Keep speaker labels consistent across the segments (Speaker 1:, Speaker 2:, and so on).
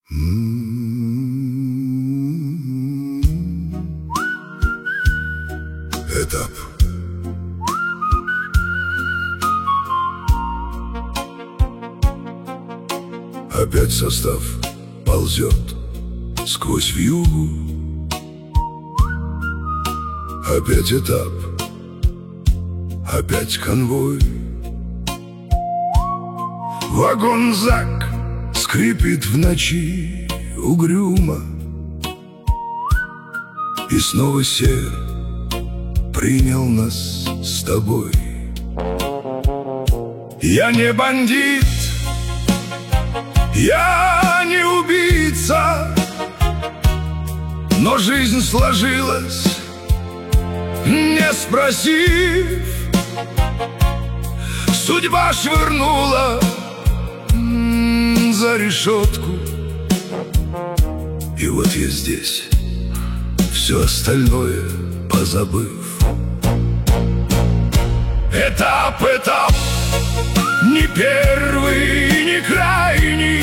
Speaker 1: Этап. Опять состав ползет сквозь вьюгу. Опять этап, опять конвой. Вагон ЗАГ скрипит в ночи угрюмо, и снова север принял нас с тобой. Я не бандит, я не убийца, но жизнь сложилась, не спросив. Судьба швырнула за решетку, и вот я здесь, все остальное позабыв. Этап, этап, не первый, не крайний.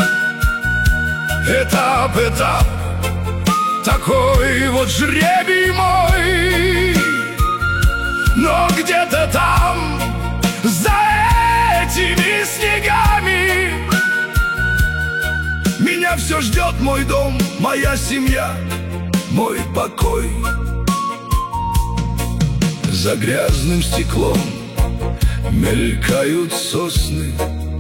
Speaker 1: Этап, этап, такой вот жребий мой. Но где-то там, за этими снегами, меня все ждет мой дом, моя семья, мой покой. За грязным стеклом мелькают сосны,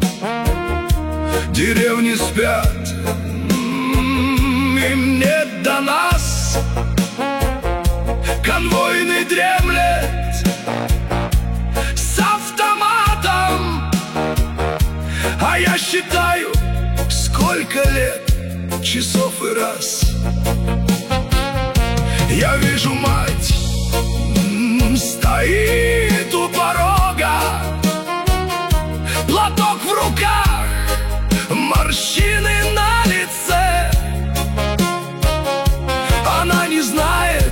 Speaker 1: деревни спят, им нет до нас. Конвойный дремлет с автоматом, а я считаю, сколько лет, часов и раз. Я вижу мать, стоит у порога, платок в руках, морщины на лице. Она не знает,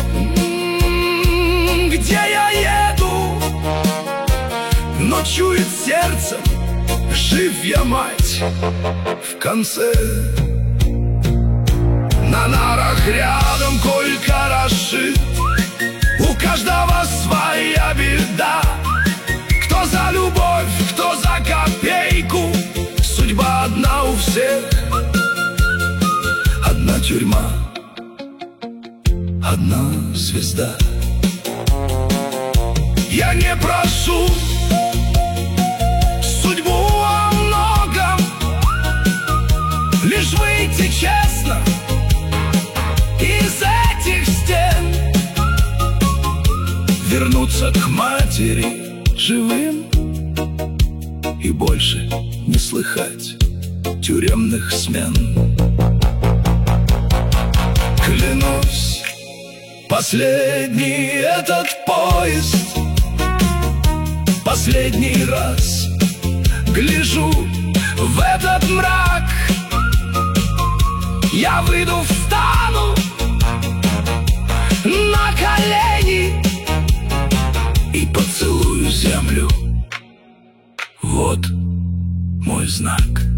Speaker 1: где я еду, но чует сердцем, жив я, мать, в конце. На нарах рядом Колька расшит, у каждого своя беда. Кто за любовь, кто за копейку, судьба одна у всех. Одна тюрьма, одна звезда. Я не прошу судьбу о многом, лишь выйти честно из этих стен, вернуться к матери живым и больше не слыхать тюремных смен. Клянусь, последний этот поезд, последний раз гляжу в этот мрак. Я выйду, встану на колени и поцелую землю. Вот мой знак.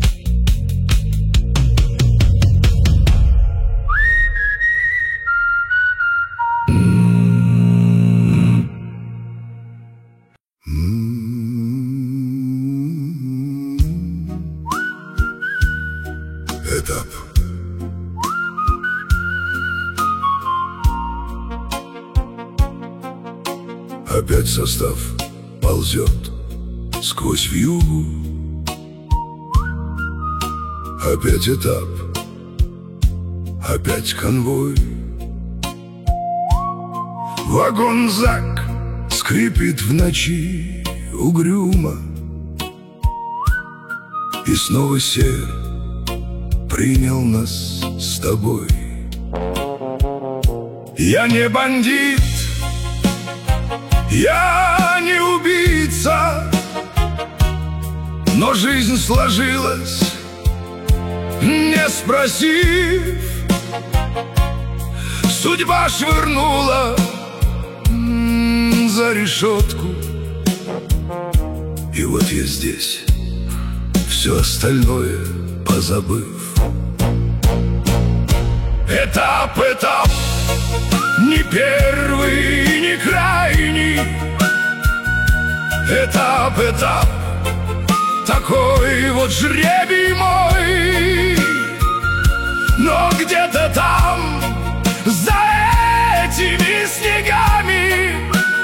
Speaker 1: Этап. Опять состав ползет сквозь вьюгу. Опять этап, опять конвой. Вагон ЗАГ скрипит в ночи угрюмо, и снова север принял нас с тобой. Я не бандит, я не убийца, но жизнь сложилась, не спросив. Судьба швырнула за решетку, и вот я здесь, все остальное позабыв. Этап, не первый, не крайний. Этап, такой вот жребий мой. Но где-то там, за этими снегами,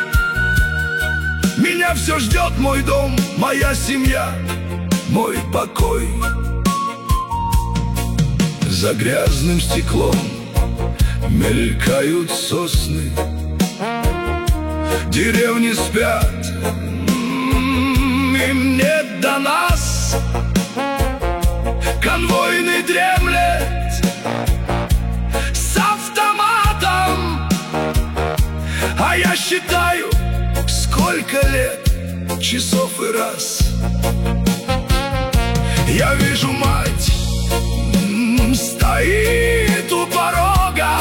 Speaker 1: меня все ждет мой дом, моя семья, мой покой. За грязным стеклом мелькают сосны, деревни спят, им нет до нас. Конвойный дремлет с автоматом, а я считаю, сколько лет, часов и раз. Я вижу мать, стоит у порога,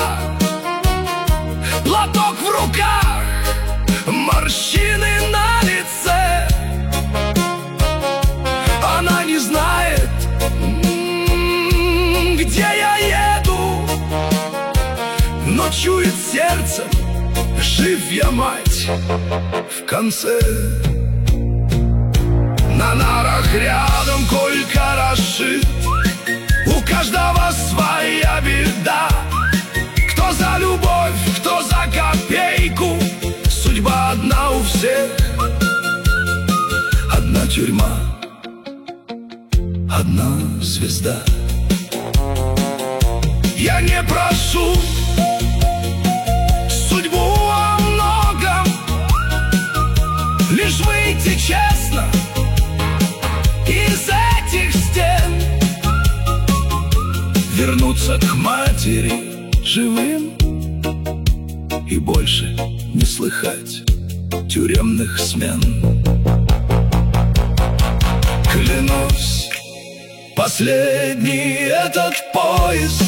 Speaker 1: платок в руках, морщины на лице. Она не знает, где я еду, но чует сердцем, жив я, мать, в конце. На нарах рядом Колька расшит, у каждого своя беда. Кто за любовь, кто за копейку, судьба одна у всех. Одна тюрьма, одна звезда. Я не прошу судьбу о многом, лишь выйти честно из этих стен, вернуться к матери живым и больше не слыхать тюремных смен. Клянусь, последний этот поезд,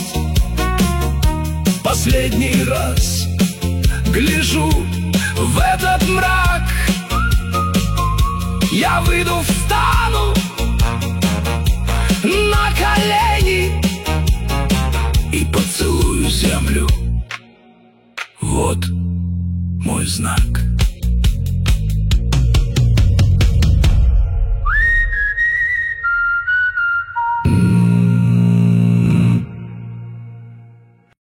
Speaker 1: последний раз гляжу в этот мрак. Я выйду, встану на колени и поцелую землю. Вот мой знак.